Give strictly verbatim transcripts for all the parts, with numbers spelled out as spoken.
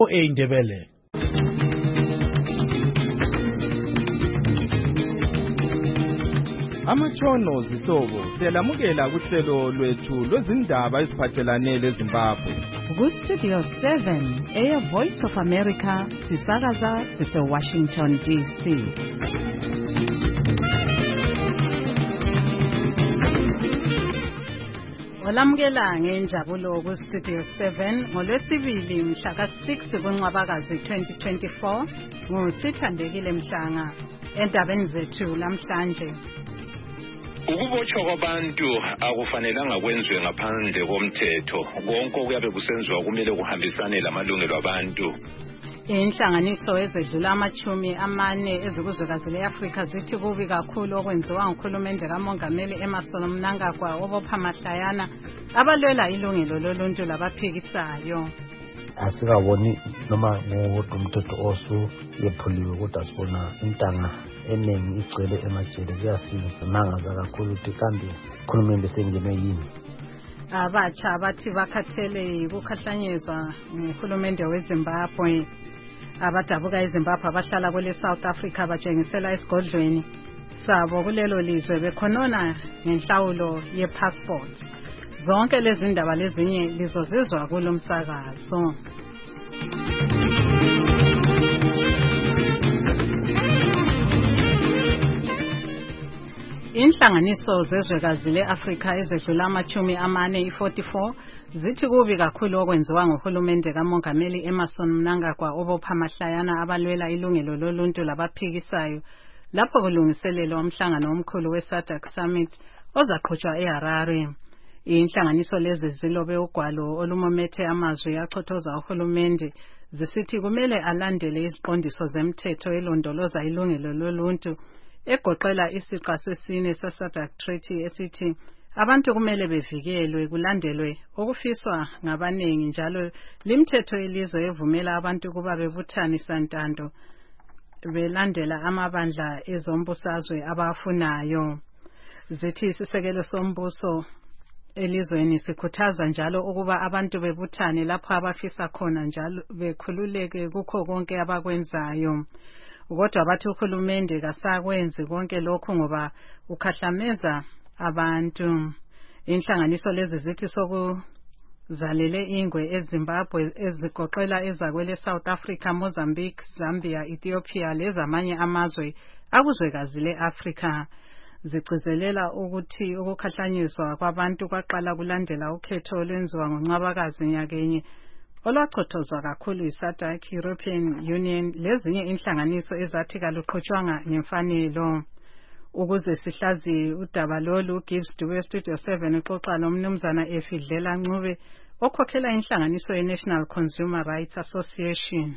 Indebele. Amatshono zihlobo siyalamukela kuhlelo lwethu lwezindaba eziphathelane leZimbabwe. Ku Studio seven, Air Voice of America, sisakaza sise Washington D C. Olamukela ngenjabulo ku Studio seven ngolwesibili mhla ka six kuNcwabakazi twenty twenty-four ngusithandekile Mhlanga endabeni zethu lamhlanje. Ukubotshwa kwabantu akufanelanga kwenziwe ngaphandle komthetho. Konke okuyabe kusenziwa kumele kuhambisane lamalungelo abantu. Inhlanganiso ezedlula amachumi amane ezikuzwekazi leAfrika zithi kubi kakhulu okwenziwa ngukhulumende kamongameli Emmerson Mnangagwa obopha mahlayana abalwela ilungelo loluntu labaphikisayo. Asikaboni noma ngodwa umthetho osu yephuliwe kodwa sibona intanga eningi igcwele emajele kuyasimangaza kakhulu ukuthi kambe ukhulumende sengenwe yini. Abatsha bathi bakhathele ukukhahlanyezwa ngukhulumende weZimbabwe. Abadabuka eZimbabwe abahlala kwele South Africa batshengisela esigodlweni sabo kulelo lizwe bekhonona ngenhlawulo yepassport. Zonke lezi ndaba lezinye lizozizwa kulomsakazo. Inhlanganiso zezwekazi leAfrika ezedlula amachumi amane i-forty-four zithi kubi kakhulu okwenziwa nguhulumende kamongameli Emmerson Mnangagwa obopha mahlayana abalwela ilungelo loluntu labaphikisayo lapho kulungiselelwa umhlangano omkhulu we-SADC Summit ozaqhutshwa eHarare. Inhlanganiso lezi zilobe ugwalo olumomethe amazwi achothoza uhulumende zisithi kumele alandele iziqondiso zemthetho elondoloza ilungelo loluntu egoqela isiqa sesine se-SADC Treaty esithi abantu kumele bevikelwe kulandelwe okufiswa ngabanengi njalo limthetho elizwe evumela abantu kuba bebuthani santando belandela amabandla ezombusazwe abafunayo. Zithi isisekelo sombuso elizweni sikhuthaza njalo ukuba abantu bebuthane lapho abafisa khona njalo bekhululeke kukho konke abakwenzayo. Kodwa bathi uhulumende kasakwenzi konke lokho ngoba ukhahlameza abantu. Inhlanganiso lezi zithi sokuzalele ingwe eZimbabwe ezigoqela ezakwele South Africa, Mozambique, Zambia, Ethiopia lezamanye amazwe akuzwekazi leAfrika. Zigcizelela ukuthi ukukhahlanyezwa kwabantu kwaqala kulandela ukhetho olwenziwa ngoNcwabakazi nyakenye olwachothozwa kakhulu yi-SADC, European Union lezinye inhlanganiso ezathi kaluqhutshwanga ngemfanelo. Ukuze sihlazi udaba lolu, Gibbs Dube Studio seven uxoxa nomnumzana Efidlela Ncube okhokhela inhlanganiso ye-National Consumer Rights Association.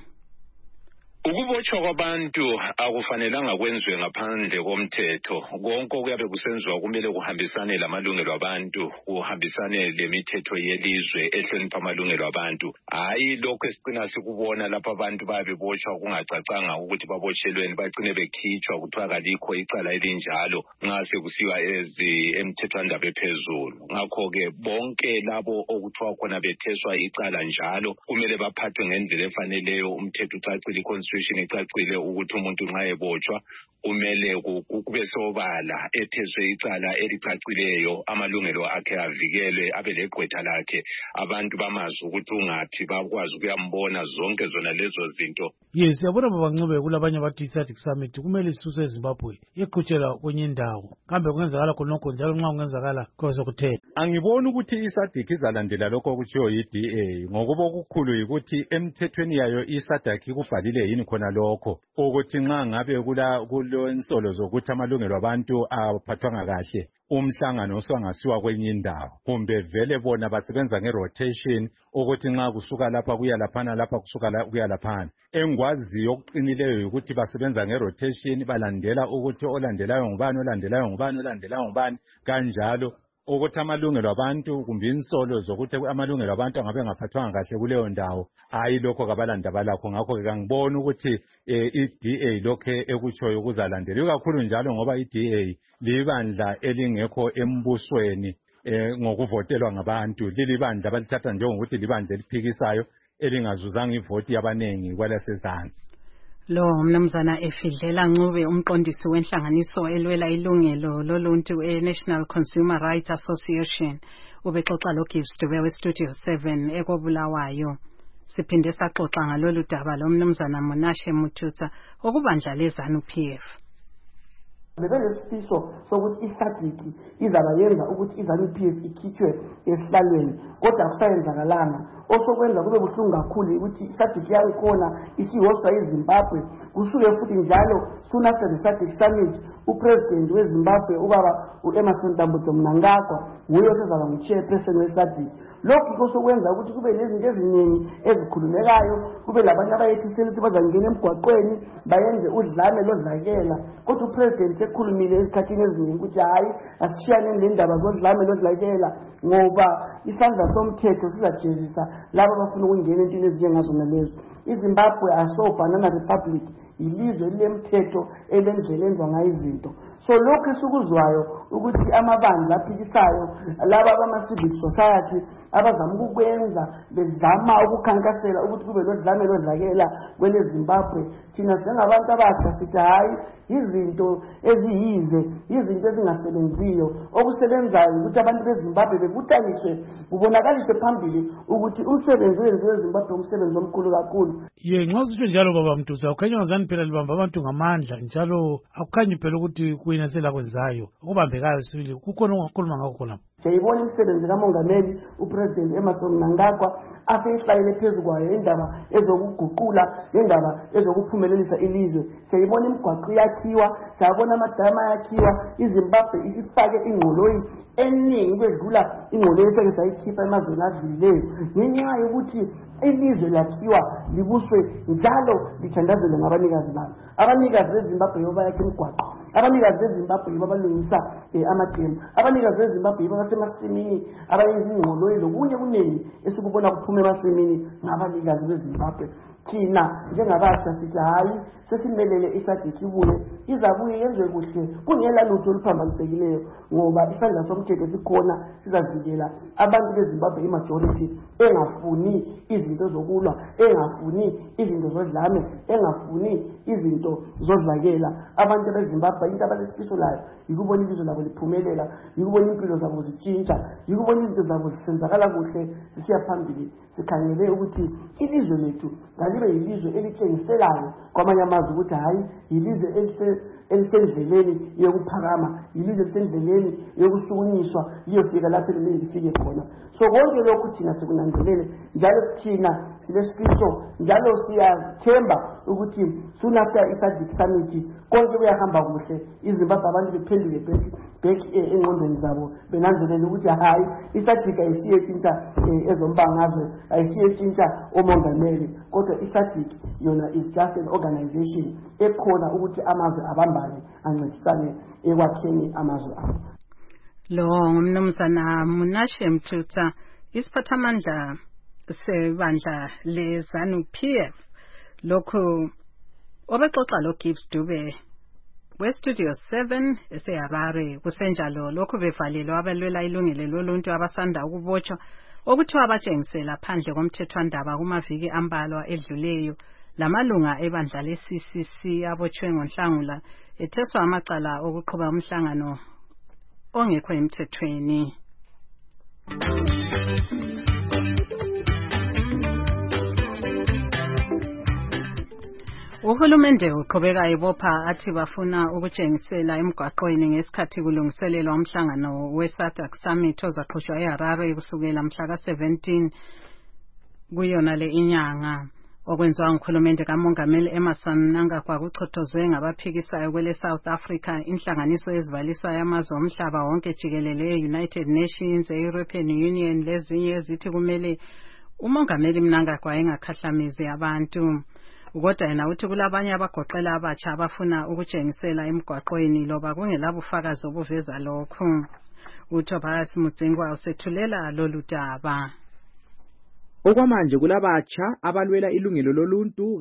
Ukubotshwa kwabantu akufanelanga kwenziwe ngaphandle komthetho. Konke okuyabe kusenziwa kumele kuhambisane lamalungelo abantu, kuhambisane lemithetho yelizwe ehlonipha amalungelo abantu. Hayi lokho esicina sikubona lapha abantu bayabebotshwa kungacacanga ukuthi babotshelweni bagcine bekhitshwa kuthiwa kalikho icala elinjalo nxa sekusiwa ezi emthethwandaba ephezulu. Ngakho-ke bonke labo okuthiwa khona betheswa icala njalo kumele baphathwe ngendlela efaneleyo. Umthetho ucacile, i-constitution icacile ukuthi umuntu nxa ebotshwa kumele kube sobala etheswe icala elicacileyo, amalungelo akhe avikelwe, abe legqwetha lakhe, abantu bamazi ukuthi ungaphi, bakwazi ukuyambona, zonke zona lezo zinto. Yes, yabona baba Ncube kulabanye bathi i-SADC Summit kumele isuse eZimbabwe iqhutshela kwenye indawo. Kambe kungenzakala khonokho njalo nxa kungenzakala kwezokuthela. Angiboni ukuthi i-SADC izalandela lokho okutshiwo yi-D A ngokuba okukhulu yikuthi emthethweni yayo i-SADC kubhalile yini khona lokho ukuthi nxa ngabe kula kulensolo zokuthi amalungelo abantu aphathwanga kahle umhlangano usangasiwa kwenye indawo kumbe vele bona basebenza ngerotation ukuthi nxa kusuka lapha kuya laphana lapha kusuka la kuya laphana. Engwaziyo okuqinileyo ukuthi basebenza ngerotation, balandela ukuthi olandelayo ngubani olandelayo ngubani olandelayo ngubani kanjalo ukuthi amalungelo abantu kumbe insolo zokuthi amalungelo abantu angabe ngaphathwanga kahle kuleyo ndawo. Hayi lokho kabalanda balakho. Ngakho ke ngibona ukuthi i-D A lokho ekutshoyo kuzalandela ikakhulu njalo ngoba i-D A libandla elingekho embusweni ngokuvotelwa ngabantu, lilibandla balithatha njengokuthi libandla eliphikisayo elingazuzanga ivoti yabanengi kwalasezansi. Lo mnumzana Efidlela Ncube umqondisi wenhlanganiso elwela ilungelo loluntu e-National Consumer Rights Association ubexoxa lo Gibbs Dube we-Studio seven ekobulawayo. Siphinde saxoxa ngalolu daba lo mnumzana Monashe Mututsa okubandla lezanu P F. Bebenesifiso sokuthi istatiki izabayenza ukuthi izanu P F ikhitshwe esihlalweni kodwa akusayenzakalanga. Osokwenza kube buhlungu kakhulu ukuthi istatiki yakhona isihostwa eZimbabwe kusuke futhi njalo soon after the Sadc Summit upresident weZimbabwe ubaba uEmmerson Dambudzo Mnangagwa nguye osezaba nguchairperson weSadc. Lokhu kosokwenza ukuthi kube nezinto eziningi ezikhulumekayo kube labantu abayethisela ukuthi bazangena emgwaqweni bayenze udlame lodlakela kodwa upresident ekhulumile esikhathini eziningi ukuthi hayi asishiyane lendaba zodlame lodlakela ngoba isandla somthetho sizajelisa laba abafuna ukungena entweni ezinjengazona lezo. iZimbabwe asobhanana republic ilizwe lemthetho elendlela enziwa ngayo izinto. So lokho esukuzwayo ukuthi amabandla aphikisayo laba abama-civic society abazama ukukwenza bezama ukukhankasela ukuthi kube lodlame lodlakela kwele Zimbabwe, thina njengabantu abasha sithi hayi izinto eziyize izinto ezingasebenziyo okusebenzayo ukuthi abantu beZimbabwe bebutaniswe kubonakaliswe phambili ukuthi umsebenzi wenziwe eZimbabwe umsebenzi omkhulu kakhulu. Ye nxositsho njalo baba Mtutsa ukhanya ngazani phela libamba abantu ngamandla njalo akukhanyi phela ukuthi kuyina selakwenzayo okubambekayo sibili kukhona ongakhuluma ngakho khona. Siyayibona imisebenzi kamongameli upresident Emmerson Mnangagwa afeyihlayele phezu kwayo indaba ezokuguqula indaba ezokuphumelelisa ilizwe. Siyayibona imigwaqo yakhiwa siyabona amadama yakhiwa iZimbabwe isifake ingqoloyi eningi kwedlula ingqoloyi eseke sayikhipha emazweni adlulileyo ngenxa yokuthi ilizwe lakhiwa libuswe njalo lithandazele ngabanikazi balo. Abanikazi beZimbabwe yoba yakhe imigwaqo abanikazi beZimbabwe yibo abalungisa amagemu abanikazi beZimbabwe yibo abasemasimini abayenza ingqoloyi lokunye kuningi esikubona kuphuma emasimini ngabanikazi beZimbabwe. Thina njengabasha sithi hayi sesimelele iSadc ibuye izabuye yenze kuhle kungela lutho oluphambanisekileyo ngoba isandla somthetho sikhona sizavikela abantu beZimbabwe imajority engafuni izinto zokulwa engafuni izinto zodlame engafuni izinto zodlakela. Abantu beZimbabwe into abalesifiso layo yikubona ilizwe labo liphumelela yikubona impilo zabo zitshintsha yikubona izinto zabo zisenzakala kuhle zisiya phambili. Sikhangele ukuthi ilizwe lethu ngalibe yilizwe elitshengiselayo kwamanye amazwe ukuthi hayi yilizwe elisendleleni yokuphakama yilizwe elisendleleni yokusukunyiswa liyofika lapho elimele lifike khona. So konke lokhu thina sikunanzelele njalo thina silesifiso njalo siyathemba ukuthi soon after iSadc Summit konke kuyahamba kuhle iZimbabwe abantu bephenduke back engqondweni zabo benanzelele ukuthi hayi iSadc ayisiye tshintsha ezombangazwe ayisiye tshintsha omongameli kodwa iSadc yona is just an organization ekhona ukuthi amazwe abambane ancedisane ekwakheni amazwe abo. Lo mnumzana Monashe Mututsa isiphathamandla sebandla lezanu P F lokhu obexoxa lo Gibbs Dube we-Studio seven eseHarare kusenjalo lokhu bevalelwe abalwela ilungelo loluntu abasanda ukubotshwa okuthiwa abatshengisela phandle komthethwandaba kumaviki ambalwa edluleyo lamalunga ebandla le-C C C abotshwe ngoNhlangula etheswa amacala okuqhuba umhlangano ongekho emthethweni. Uhulumende uqhubeka ibopha athi bafuna ukutshengisela emgwaqweni ngesikhathi kulungiselelwa umhlangano weSadc Summit ozaqhutshwa eHarare kusukela mhla ka seventeen kuyona le inyanga. Okwenziwa nguhulumende kamongameli Emmerson Mnangagwa kuchothozwe ngabaphikisayo kwele South Africa inhlanganiso ezibalisayo amazwe omhlaba wonke jikelele e-United Nations, e-European Union lezinye ezithi kumele umongameli Mnangagwa engakhahlamezi abantu. Kodwa yena uthi kulabanye abagoqela abatsha abafuna ukutshengisela emgwaqweni loba kungelabufakazi obuveza lokhu. uTobias Mudzingwa usethulela lolu daba. Okwamanje kulabatsha abalwela ilungelo loluntu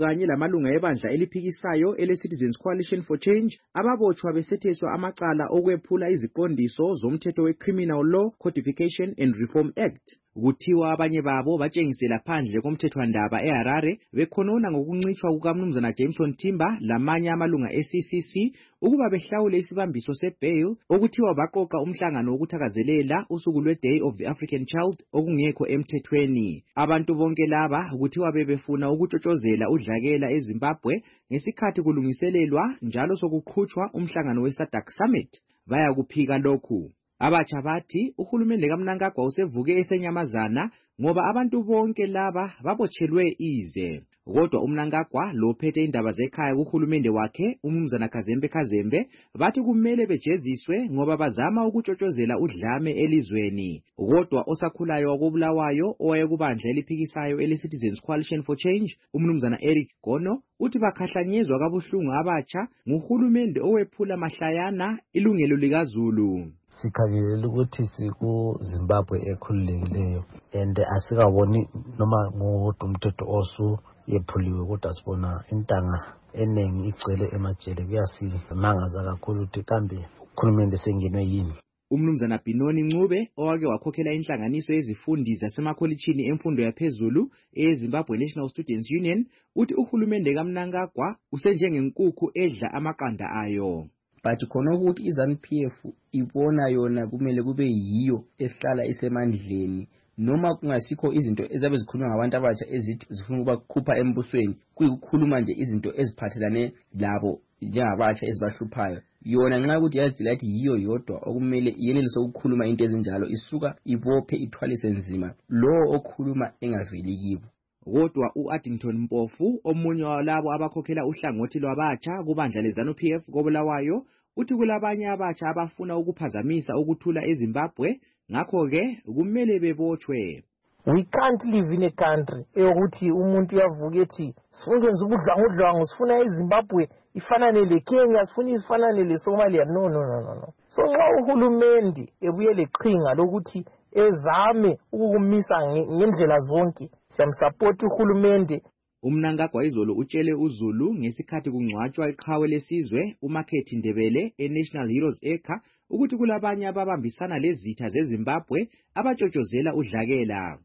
kanye lamalunga ebandla eliphikisayo ele-Citizens Coalition for Change ababotshwa besetheswa amacala okwephula iziqondiso zomthetho we-Criminal Law Codification and Reform Act. Kuthiwa abanye babo batshengisela phandle komthethwandaba eHarare bekhonona ngokuncitshwa kukaMnumzana Jameson Timber lamanye amalunga e-C C C ukuba behlawule isibambiso se-bail okuthiwa baqoqa umhlangano wokuthakazelela usuku lwe-Day of the African Child okungekho emthethweni. Abantu bonke laba kuthiwa bebefuna ukutshotshozela udlakela eZimbabwe ngesikhathi kulungiselelwa njalo sokuqhutshwa umhlangano we-SADC Summit. Baya kuphika lokhu. Abatsha bathi uhulumende kaMnangagwa usevuke esenyamazana ngoba abantu bonke laba babotshelwe ize. Kodwa uMnangagwa lophethe indaba zekhaya kuhulumende wakhe uMnumzana Kazembe Kazembe bathi kumele bejeziswe ngoba bazama ukutshotshozela udlame elizweni. Kodwa osakhulayo wakobulawayo owayekubandla eliphikisayo ele-Citizens Coalition for Change uMnumzana Eric Gono uthi bakhahlanyezwa kabuhlungu abatsha nguhulumende owephula mahlayana ilungelo likaZulu. Sikhangelela ukuthi sikuZimbabwe ekhululekileyo and asikaboni noma ngodwa umthetho osu yephuliwe kodwa sibona intanga eningi igcwele emajele kuyasimangaza kakhulu ukuthi kambe ukhulumende sengenwe yini. uMnumzana Binoni Ncube owake wakhokhela inhlanganiso yezifundi zasemakholitshini emfundo yaphezulu eZimbabwe National Students Union uthi uhulumende kaMnangagwa usenjengenkukhu edla amaqanda ayo. But khona ukuthi iZANU P F ibona yona kumele kube yiyo esihlala isemandleni noma kungasikho izinto ezabe zikhulunywa ngabantu abatsha ezithi zifuna ukubakhupha embusweni kuyikukhuluma nje izinto eziphathelane labo njengabatsha ezibahluphayo. Yona nxa ukuthi yazi lathi yiyo yodwa okumele yenelise ukukhuluma into ezinjalo isuka ibophe ithwalise nzima lo okhuluma engaveli kibo. Kodwa u-Addington Mpofu omunye walabo abakhokhela uhlangothi lwabatsha kubandla leZANU P F kobulawayo uthi kulabanye abatsha abafuna ukuphazamisa ukuthula eZimbabwe ngakho ke kumele bebotshwe. We can't live in a country eyokuthi umuntu yavuka ethi sifuna ukwenza ubudlangudlango sifuna iZimbabwe ifanane leKenya sifuna ifanane leSomalia. No no no no no. So nxa uhulumende ebuye leqhinga lokuthi ezame ukukumisa ngendlela zonke siyamsupport uhulumende. uMnangagwa izolo utshele uZulu ngesikhathi kungcwatshwa iqhawe lesizwe uMarket Ndebele eNational Heroes Acre ukuthi kulabanye ababambisana lezitha zeZimbabwe abatshotshozela udlakela.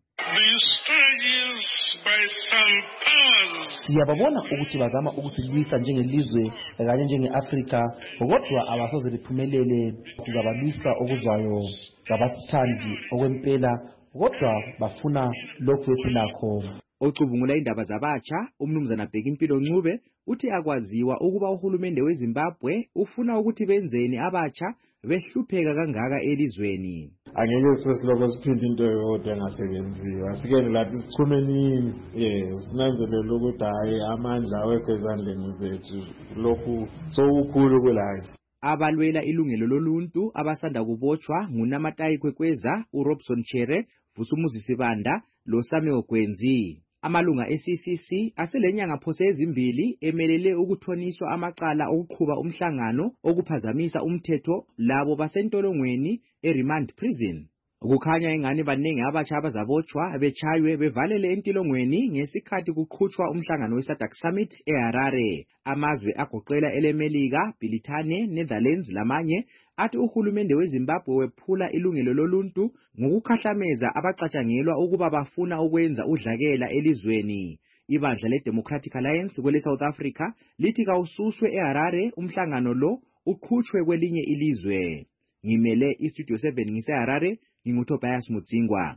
Siyababona ukuthi bazama ukusilwisa njengelizwe kanye njengeAfrika kodwa abasoze bephumelele kuzabalwisa okuzwayo ngabasithandi okwempela kodwa bafuna lokhu esinakho. Ocubungula indaba zabatsha uMnumzana Bhekimpilo Ncube uthi akwaziwa ukuba uhulumende weZimbabwe ufuna ukuthi benzeni abatsha behlupheka kangaka elizweni. Angeke sisiloko siphinde into yodwa engasebenziwa sikene lathi sichumeni yes sinanzelela ukuthi hayi amandla awekho ezandleni zethu lokhu sokukhulu kulathi. Abalwela ilungelo loluntu abasanda kubotshwa nguNamatayi Kwekweza, uRobson Chere, Vusumuzi Sibanda loSamuel Gwenzi. Amalunga e-C C C aselenyanga phose ezimbili emelele ukuthoniswa amacala okuqhuba umhlangano okuphazamisa umthetho labo basentolongweni eRemand Prison. Kukhanya ingane banenge abatsha abazabotshwa bechaywe bevalele entilongweni ngesikhathi kuqhutshwa umhlangano we-SADC Summit eHarare. Amazwe agoqela eleMelika, Britane, Netherlands lamanye athi uhulumende weZimbabwe wephula ilungelo loluntu ngokukhahlameza abacatshangelwa ukuba bafuna ukwenza udlakela elizweni. Ibandla leDemocratic Alliance kwele South Africa lithi kawususwe eHarare umhlangano lo uqhutshwe kwelinye ilizwe. Ngimele iStudio seven ngiseHarare nginguTobias Mudzingwa.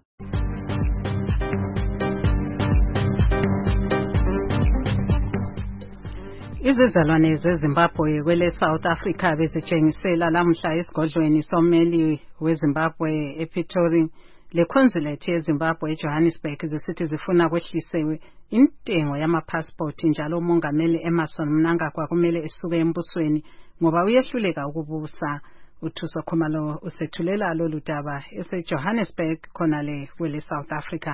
Izizalwane zeZimbabwe kwele South Africa bezitshengisela lamhla esigodlweni sommeli weZimbabwe ePretoria le consulate yeZimbabwe eJohannesburg zisithi zifuna kwehlisewe intengo yamapassport njalo umongameli Emmerson Mnangagwa kumele esuke embusweni ngoba uyehluleka ukubusa. Uthuso Khumalo usethulela lolu daba eseJohannesburg khona le kwele South Africa.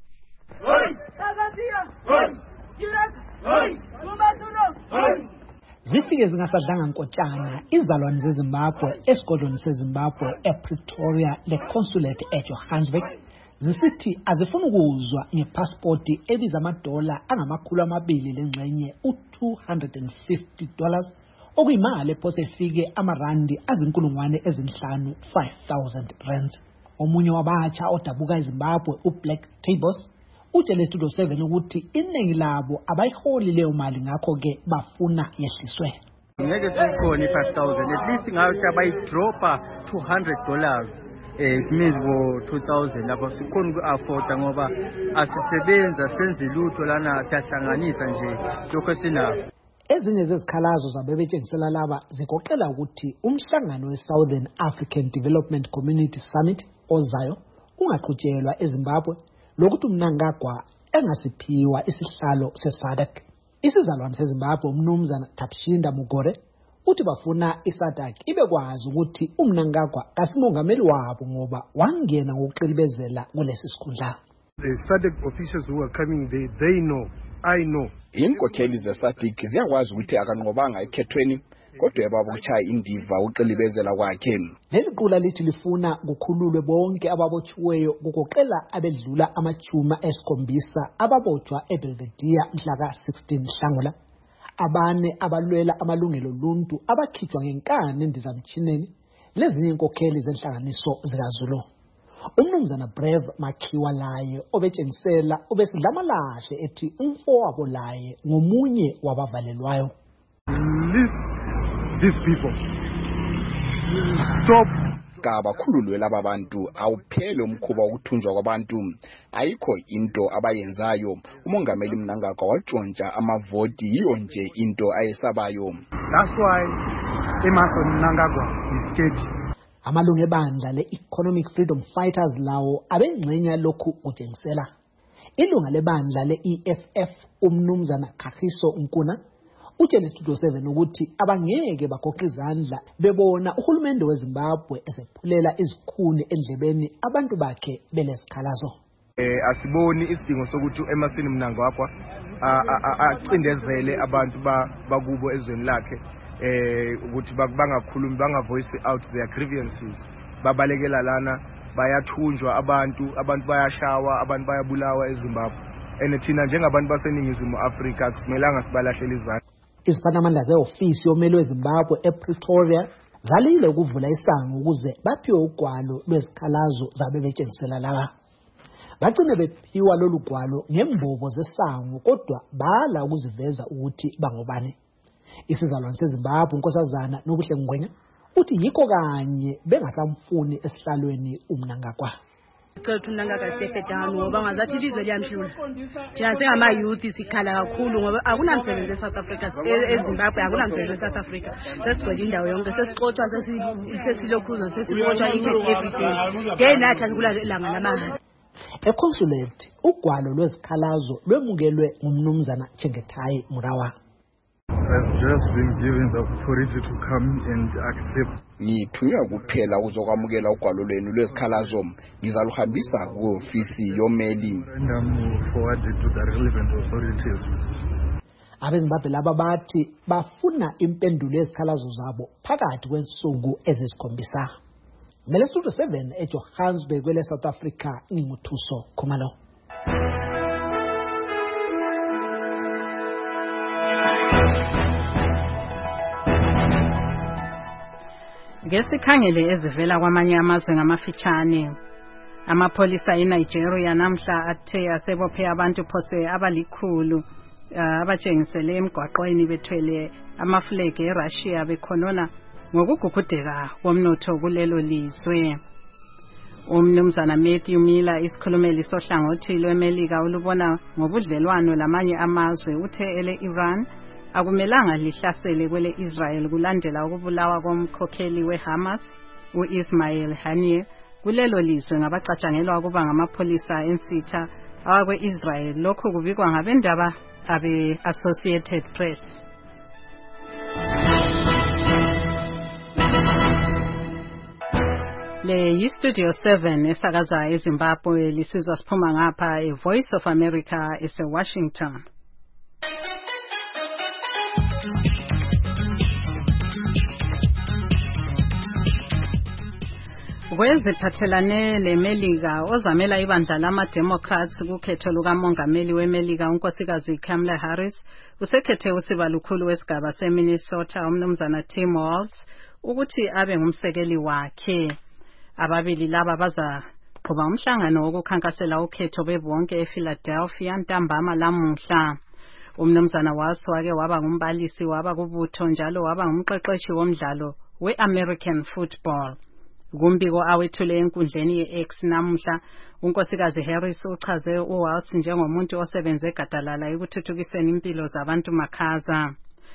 Zifike zingasadlanga nkotshana izalwane zeZimbabwe esigodlweni seZimbabwe ePretoria le consulate eJohannesburg zisithi azifuna ukuzwa ngepassport ebiza amadola angamakhulu amabili lengxenye u-two hundred fifty dollars okuyimali ephose ifike amarandi azinkulungwane ezinhlanu five thousand rands. Omunye wabatsha odabuka eZimbabwe uBlack Tables utshele Studio seven ukuthi iningi labo abayiholi leyo mali ngakho ke bafuna yehliswe. Ngeke sikhona i-five thousand at least ngayo bayidropa two hundred dollars. Eh it means go two thousand lapho sikhona uku-afforda ngoba asisebenza senze lutho lana siyahlanganisa nje lokho esinako. Ezinye zezikhalazo zabebetshengisela laba zigoqela ukuthi umhlangano we-Southern African Development Community Summit ozayo ungaqhutshelwa eZimbabwe lokuthi uMnangagwa engasiphiwa isihlalo se-SADC. Isizalwane seZimbabwe uMnumzana Thabishinda Mugore uthi bafuna i-SADC ibekwazi ukuthi uMnangagwa kasimongameli wabo ngoba wangena ngokuqilibezela kulesi sikhundla. The SADC officials who are coming there, they know, I know. Inkokheli ze-SADC ziyakwazi ukuthi akanqobanga ekhethweni kodwa yababotsha indiva uqilibezela kwakhe. Leli qula lithi lifuna kukhululwe bonke ababotshiweyo kugoqela abedlula amachuma esikhombisa ababotshwa eBelvedere mhla ka sixteen Nhlangula, abane abalwela amalungelo oluntu abakhitshwa ngenkani endizamtshineni, lezinye inkokheli zenhlanganiso zikaZulu. Umnumzana Brave Makhiwa laye obetshengisela obesidla amalahle ethi umfowabo laye ngomunye wabavalelwayo. These people stop kabakhululwe laba bantu awuphele umkhuba wokuthunjwa kwabantu. Ayikho into abayenzayo. Umongameli Mnangagwa watshontsha amavoti yiyo nje into ayesabayo. That's why Emmerson Mnangagwa is scared. Amalungu ebandla le-Economic Freedom Fighters lawo abengxenya lokhu kutshengisela. Ilunga lebandla le-E F F umnumzana Kagiso Nkuna utshele Studio seven ukuthi abangeke bagoqa izandla bebona uhulumende weZimbabwe esephulela izikhuni endlebeni abantu bakhe belesikhalazo. Eh asiboni isidingo sokuthi eMasini Mnangagwa acindezele abantu bakubo ezweni lakhe eh ukuthi bangakhulumi bangavoice out their grievances. Babalekela lana bayathunjwa abantu abantu bayashawa abantu bayabulawa eZimbabwe. And thina njengabantu baseningizimu Afrika kusimelanga sibalahlele izandla. Iziphathamandla ze-ofisi yomeli weZimbabwe ePretoria zalile ukuvula isango ukuze baphiwe ugwalo lwezikhalazo zabebetshengisela laba. Bagcine bephiwa lolu gwalo ngembobo zesango kodwa bala ukuziveza ukuthi bangobani. Isizalwane seZimbabwe uNkosazana Nobuhle Ngwenya uthi yikho kanye bengasamfuni esihlalweni uMnangagwa. Sicela uMnangagwa stepe down ngoba ngazathi ilizwe liyamhlula. Thina sengama youth sikhala kakhulu ngoba akunamsebenzi eSouth Africa eZimbabwe akunamsebenzi eSouth Africa. Sesigcwele indawo yonke sesixoxwa sesilokhuza sesibotshwa each and every day. Day night asikula langa lamanga. Econsulate ugwalo lwezikhalazo lwemukelwe ngumnumzana Chengetai Murawa. I've just been given the authority to come and accept. Ngithunywa kuphela ukuzokwamukela ugwalo lwenu lwezikhalazo. Ngizaluhambisa ku-ofisi yomeli. Forwarded to the relevant authorities. AbeZimbabwe laba bathi bafuna impendulo yezikhalazo zabo phakathi kwensuku ezisikhombisa. Mele Studio seven eJohannesburg kwele South Africa nginguthuso Khumalo. Ngesikhangele ezivela kwamanye amazwe ngamafitshane, amapholisa eNigeria namhla athe asebophe abantu phose abalikhulu abatshengisele emgwaqweni bethwele amaflegi eRussia bekhonona ngokugugudeka komnotho kulelo lizwe. Umnumzana Matthew Miller isikhulumeli sohlangothi lweMelika olubona ngobudlelwano lamanye amazwe uthe ele Iran akumelanga lihlasele kwele Israel kulandela ukubulawa komkhokheli weHamas uIsmail Haniyeh kulelo lizwe ngabacatshangelwa ukuba ngamapholisa ensitha awakwe-Israel. Lokhu kubikwa ngabendaba abe-Associated Press. Le yi-Studio seven esakaza eZimbabwe lisizwa siphuma ngapha e-Voice of America ese-Washington. Kweziphathelane leMelika ozamela ibandla lama-Democrats kukhetho lukamongameli weMelika unkosikazi Kamala Harris usekhethe usiba lukhulu wesigaba seMinnesota umnumzana Tim Walz ukuthi abe ngumsekeli wakhe. Ababili laba baza qhuba umhlangano wokukhankasela ukhetho bebonke ePhiladelphia ntambama lamuhla. Umnumzana Walz wake waba ngumbalisi waba kubutho njalo waba ngumqeqeshi womdlalo we-American football. Kumbiko awethule enkundleni ye-X namuhla, unkosikazi Harris uchaze uWalz njengomuntu osebenze gadalala ekuthuthukiseni impilo zabantu makhaza.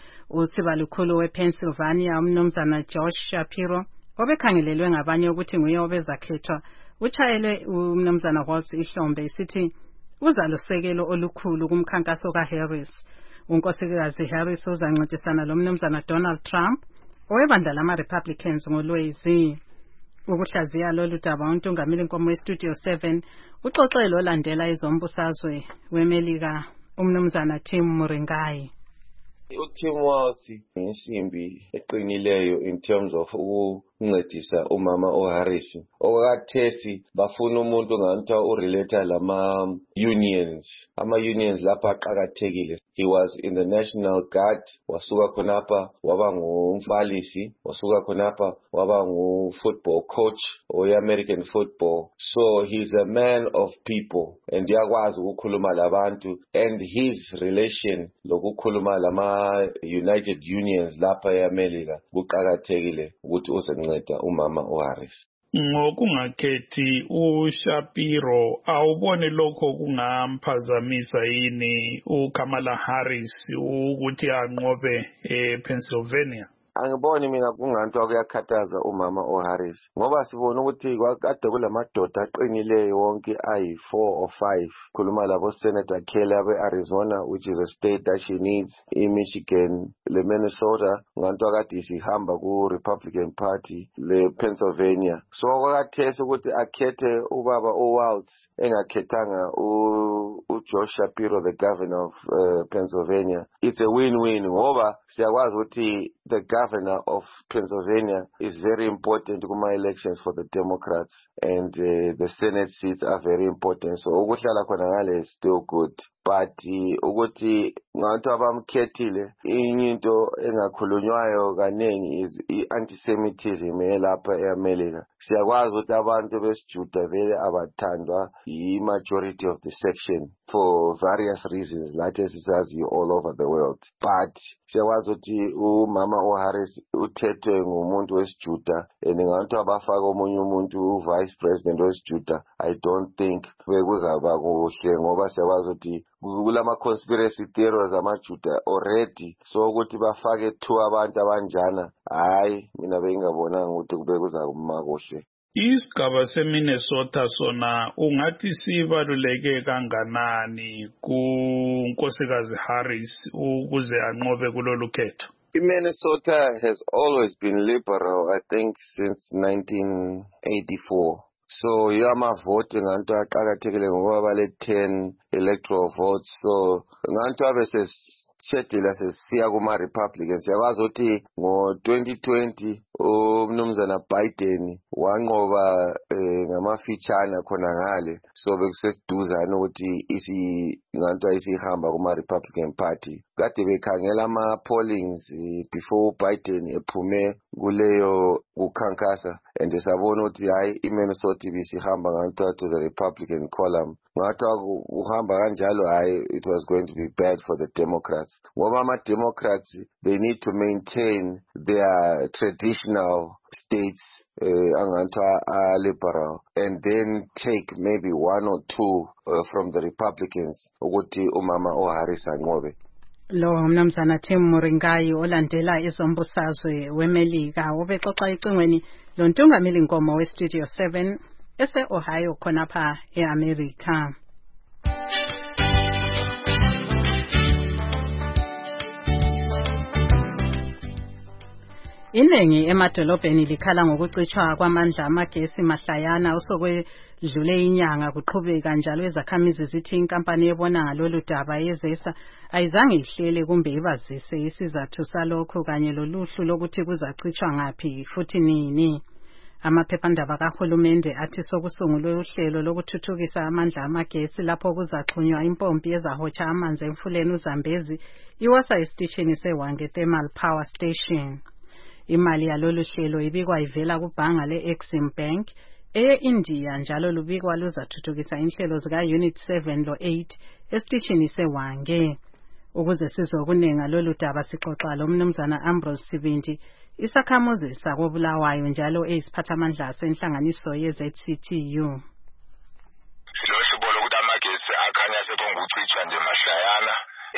Usiba lukhulu wePennsylvania umnumzana Josh Shapiro obekhangelelwe ngabanye ukuthi nguye obezakhethwa utshayele umnumzana Walz ihlombe isithi uzalosekelo olukhulu kumkhankaso kaHarris. Unkosikazi Harris uzancintisana lomnumzana Donald Trump owebandla lama-Republicans ngoLwezi. Ukuhlaziya lolu daba untungameli nkomo weStudio seven uxoxelo olandela izombusazwe weMelika umnumzana Tim Muringai. uTim Walz insimbi eqinileyo in terms of ukuncedisa umama oHarris. Okakathesi bafuna umuntu nganto urelate lama unions. Ama unions lapha aqhakathekile. He was in the National Guard, wasuka khonapha waba ngumbalisi, wasuka khonapha waba ngu-football coach we-American football. So he's a man of people and yakwazi ukukhuluma labantu, and his relation lokukhuluma lama United Unions lapha eAmerica kuqhakathekile ukuthi uzonceda umama oHarris. Ngokungakhethi uShapiro awubone lokho kungamphazamisa yini uKamala Harris ukuthi anqobe ePennsylvania? Angiboni mina kunganto akuyakhathaza umama oHarris ngoba sibona ukuthi kwakade kulamadoda aqinileyo wonke ayi four or five. Khuluma labo Senator Kelly abe-Arizona, which is a state that she needs, i-Michigan, le Minnesota nganto akade sihamba ku-Republican Party, le Pennsylvania. So kwakathesa ukuthi akhethe ubaba oWalz engakhethanga uJosh Shapiro, the governor of uh, Pennsylvania. It's a win-win ngoba siyakwazi ukuthi the governor of Pennsylvania is very important in my elections for the Democrats, and uh, the Senate seats are very important. So ukuhlala khona ngale is still good. But ukuthi nganto abamkhethile into engakhulunywayo kaningi is i-antisemitism elapha eAmerica. Siyakwazi ukuthi abantu besiJuda vele abathandwa yi-majority of the section for various reasons like esizazi all over the world. But siyakwazi ukuthi umama oHarris uthethwe ngumuntu wesiJuda and nganto abafaka omunye umuntu vice president wesiJuda. I don't think bekuzaba kuhle ngoba siyakwazi ukuthi kulama conspiracy theories amaJuda already, so ukuthi bafake two abantu abanjana hayi mina bengabona ukuthi kube kuzakuma kuhle. Isigaba seMinnesota sona ungathi sibaluleke kanganani kunkosikazi Harris ukuze anqobe kulolu khetho? Minnesota has always been liberal, I think, since nineteen eighty-four. So yama vote nganto aqhakathekile ngoba bale ten electoral votes. So nganto abese Chetila says siya kuma Republicans. Siyakwazi ukuthi ngo twenty twenty umnumzana Biden wanqoba ngamafitshana khona ngale. So bekusesiduzana ukuthi isi nganto ayisihamba kuma Republican Party. Kade bekhangela ama pollings before Biden ephume kuleyo kukhankasa, and sabona ukuthi hayi iMinnesota ibisihamba nganto to the Republican column. Ngathi uhamba kanjalo hayi it was going to be bad for the Democrats. Ngoba ama-Democrats, they need to maintain their traditional states uh, uh, liberal, and then take maybe one or two uh, from the Republicans ukuthi umama oHarris anqobe. Lo mnumzana Tim Muringai olandela izombusazwe weMelika ubexoxa icingweni lo ntungameli nkomo weStudio seven ese-Ohio khonapha eAmerica. Iningi emadolobheni likhala ngokucitshwa kwamandla amagesi mahlayana osokwedlule inyanga kuqhubeka njalo izakhamizi zithi inkampani ebona ngalolu daba yezesa ayizange ihlele kumbe ibazise isizathu salokho kanye loluhlu lokuthi kuzacitshwa ngapi futhi nini. Amaphephandaba kahulumende athi sokusungulwe uhlelo lokuthuthukisa amandla amagesi lapho kuzaxhunywa impompi ezahotsha amanzi emfuleni uZambezi iwasa esitishini seWange Thermal Power Station. Imali yalolu hlelo ibikwa ivela kubhanga le-Exim Bank eye-India njalo lubikwa luzathuthukisa inhlelo zika-Unit seven lo eight esitishini seWange. Ukuze sizokunenga lolu daba sixoxa lo mnumzana Ambrose Sibindi, isakhamuzi sakobulawayo njalo eyisiphathamandla senhlanganiso ye-Z C T U. Silosibona ukuthi amagesi akhanya sekongucitsha nje mahlayana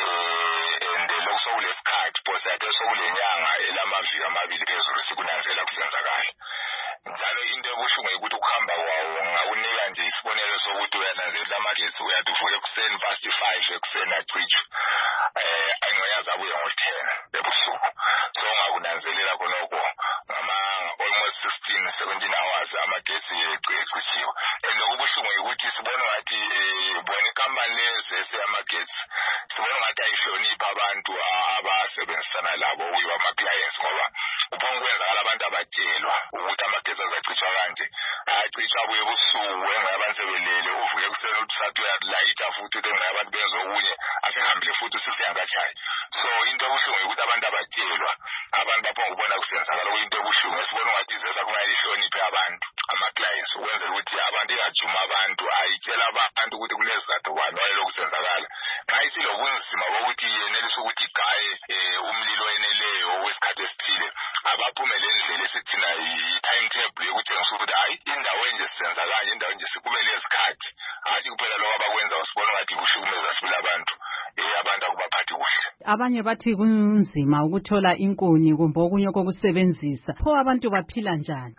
eh ende lokusokulesikhathi phose ade sokulenyanga elamaviki amabili phezulu sikunanzela kusenzakala. Njalo into ebuhlungu ukuthi ukuhamba kwawo ngawunika nje isibonelo sokuthi uyananzelela amagesi uyathi uvuke ekuseni past five ekuseni acitshwe eh ayingoyazi abuye ngo-ten ebusuku. So ngakunanzelela khonoko ngama almost sixteen seventeen hours amagesi ecitshiwe. And okubuhlungu ukuthi sibona ngathi bona ikampani lezi amagesi sibona ngathi ayihlonipha abantu abasebenzisana labo ukuba ama-clients ngoba uphonga kwenzakala abantu abatshelwa ukuthi amagesi azacitshwa kanje acitshwa abuye ebusuku engayabantu sebelele uvuke ekuseni uthi sathi uyalayitha futhi ukuthi engayabantu benza okunye asehambile futhi usifiyakatshayi. So into ebuhlungu ukuthi abantu abatshelwa abantu baphonga ukubona kusenzakala kuyinto ebuhlungu esibona ngathi izesa kumele ihloniphe abantu ama-clients ukwenzela ukuthi abantu ingajuma abantu ayitshela abantu ukuthi kulezizathu bani wayelokusenzakala. Xa isilobunzima bokuthi yenelisa ukuthi igaye umlilo eneleyo wesikhathi esithile abaphumele endlela esithina i-timetable yokutshengisa ukuthi hayi indawo enje sisenza kanje indawo enje sikumele ezikhathi hathi kuphela lokho abakwenza usibona ngathi kuhlukumeza sibili abantu abantu akubaphathi kuhle. Abanye bathi kunzima ukuthola inkuni kumbe okunye kokusebenzisa. Pho abantu baphila njani?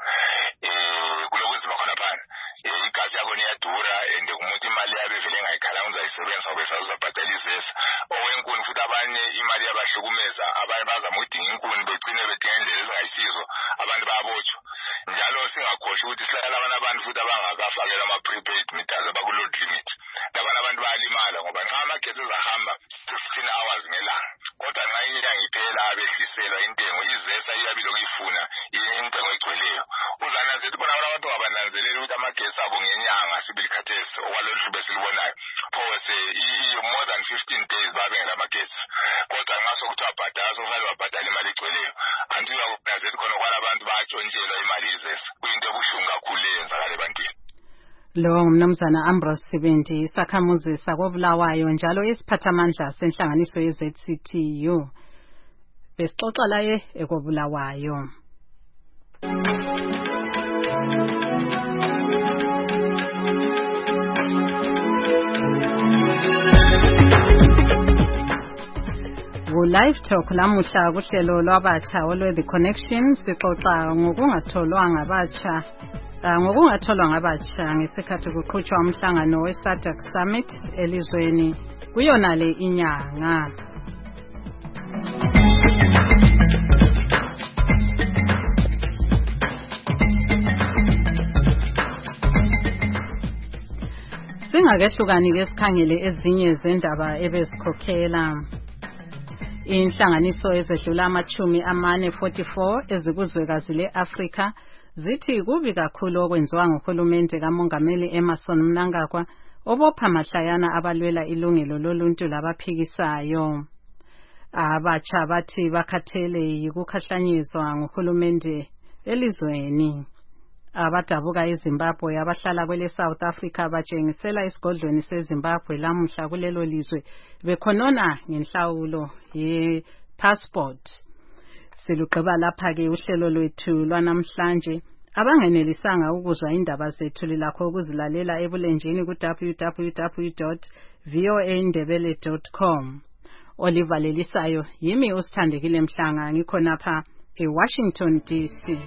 Eh kulobunzima khona phana. Igasi yakho iyadura and umuntu imali yabe vele engayikhala uzayisebenzisa bese uzobhadala izesa. Owenkuni futhi abanye imali yabahlukumeza abanye bazama ukudinga inkuni begcine bedinga indlela ezingayisizo abantu bayabotshwa. Njalo singakhoshi ukuthi sihlala abanye abantu futhi abangakafakela ama-prepaid meters abaku-load limit. Labanye abantu bayalimala ngoba nxa amagesi ezahamba fifteen hours ngelanga. Kodwa nxa inyanga iphela abehliselwa intengo izesa iyabe lokuyifuna intengo egcweleyo. Uzananzelela bona abantu abananzelela ukuthi amagesi abo ngenyanga sibili khathesi okwalolu hlobo esilibonayo phose more than fifteen days babengela amagesi. Kodwa nxa sokuthiwa bhadala sokufanele babhadala imali egcweleyo anti uyakunanzelela khona kwala abantu bayatshontshelwa imali izesa. Kuyinto ebuhlungu kakhulu eyenzakala ebantwini. Lo mnumzana Ambrose Sibindi, isakhamuzi sakobulawayo njalo isiphathamandla senhlanganiso ye-Z C T U. Besixoxa laye ekobulawayo. Live Talk lamuhla kuhlelo lwabatsha olwe The Connection sixoxa ngokungatholwanga abatsha ngokungatholwa ngabatsha ngesikhathi kuqhutshwa umhlangano we-SADC Summit elizweni kuyona le inyanga. Singakehlukani ke sikhangele ezinye zendaba ebezikhokhela. Inhlanganiso ezedlula amachumi amane forty-four ezikuzwekazi le-Afrika zithi kubi kakhulu okwenziwa nguhulumende kaMongameli Emmerson Mnangagwa obopha mahlayana abalwela ilungelo loluntu labaphikisayo. Abatsha bathi bakhathele yikukhahlanyezwa nguhulumende elizweni. Abadabuka eZimbabwe abahlala kwele South Africa batshengisela esigodlweni seZimbabwe lamuhla kulelo lizwe bekhonona ngenhlawulo ye-passport. Siluqeba lapha ke uhlelo lwethu lwanamhlanje. Abangenelisanga ukuzwa indaba zethu lilakho ukuzilalela ebulenjini ku w w w dot voa ndebele dot com. Oliver Lelisayo yimi usithandekile Mhlanga ngikhonapha eWashington D C.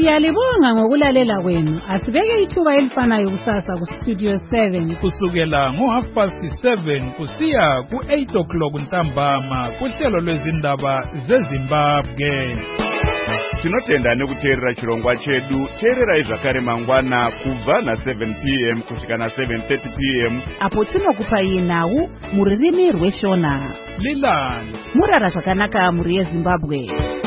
Siyalibonga ngokulalela kwenu. Asibeke ithuba elifanayo kusasa ku Studio seven kusukela ngo half past seven kusiya ku eight o'clock ntambama kuhlelo lwezindaba zeZimbabwe. Tinotenda nekuteerera chirongwa chedu. Teererai zvakare mangwana kubva na seven p m kusvika na seven thirty p m apo tinokupai nhau muririmi rweshona. Lilani murara zvakanaka muri yeZimbabwe.